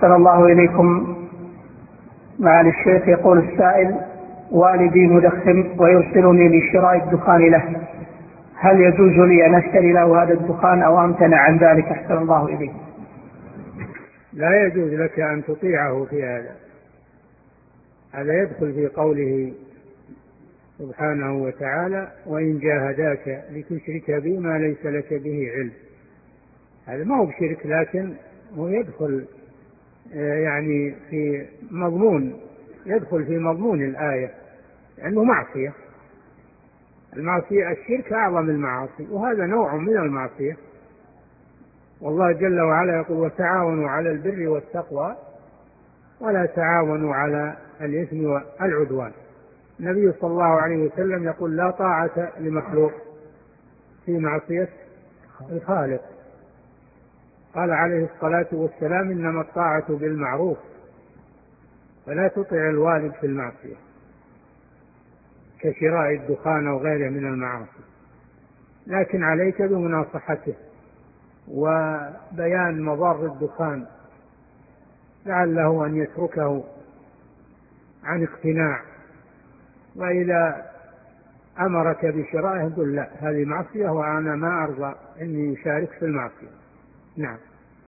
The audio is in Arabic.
أحسن الله إليكم. معالي الشيخ، يقول السائل: والدي مدخن ويرسلني لشراء الدخان له، هل يجوز لي أن أشتري له هذا الدخان أو أمتنع عن ذلك؟ أحسن الله إليكم. لا يجوز لك أن تطيعه في هذا يدخل في قوله سبحانه وتعالى: وإن جاهداك لتشرك بي ما ليس لك به علم. هذا ما هو بشرك، لكن هو يدخل يعني في مضمون، يدخل في مضمون الآية، لأنه معصية. المعصية الشرك أعظم المعاصي، وهذا نوع من المعصية. والله جل وعلا يقول: وتعاونوا على البر والتقوى ولا تعاونوا على الإثم والعدوان. النبي صلى الله عليه وسلم يقول: لا طاعة لمخلوق في معصية الخالق. قال عليه الصلاة والسلام: إنما الطاعة بالمعروف، فلا تطع الوالد في المعصية كشراء الدخان أو غيره من المعاصي، لكن عليك بمناصحته وبيان مضار الدخان لعله أن يتركه عن اقتناع. وإذا أمرك بشرائه قل: لا، هذه معصية وأنا ما أرضى أني أشارك في المعصية. نعم.